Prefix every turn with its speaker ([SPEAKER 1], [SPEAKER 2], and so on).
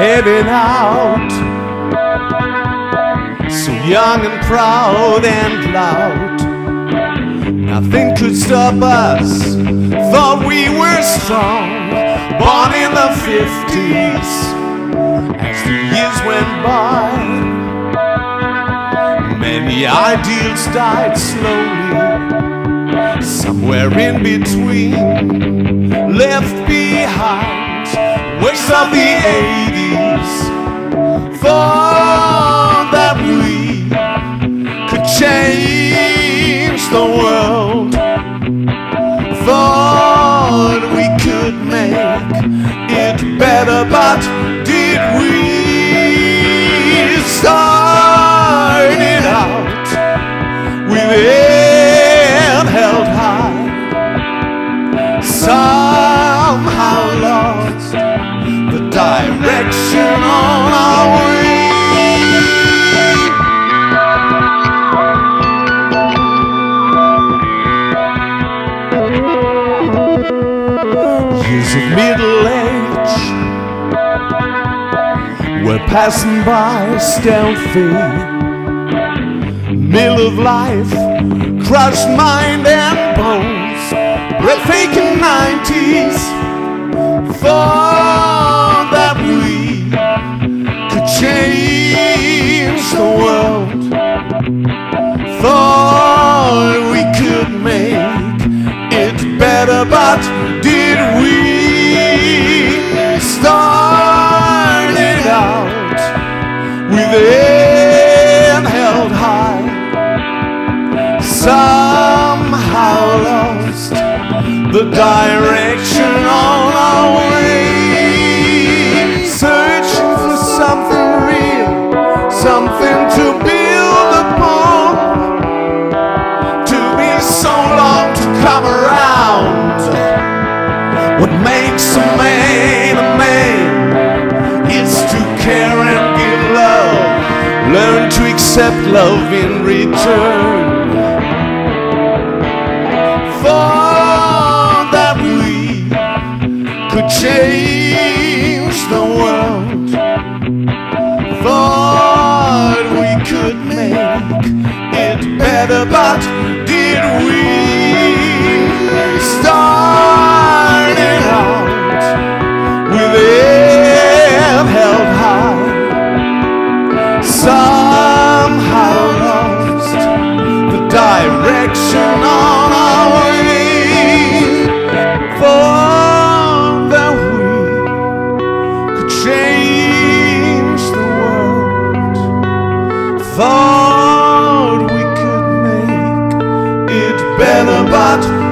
[SPEAKER 1] heading out, so young and proud and loud. Nothing could stop us, thought we were strong, born in the 50s. As the years went by, many ideals died slowly. Somewhere in between, left behind, waste of the 80s. Thought that we could change the world. Thought we could make it better, but did we? Started out with head held high, somehow lost the direction on our way. Years of middle age were passing by stealthy. Mill of life, crushed mind and bones, breathtaking 90s. Thought that we could change the world. Thought we could make it better, but did we? Started out with head held high, somehow lost the direction on our way. Searching for something real, something to build upon. To be so long to come around. What makes a man is to care and give love. Learn to accept love in return. Thought that we could change the world. Thought we could make it better, but did we? Started out with head held high, somehow lost the direction on our way. Thought that we could change the world. Thought we could make it better, but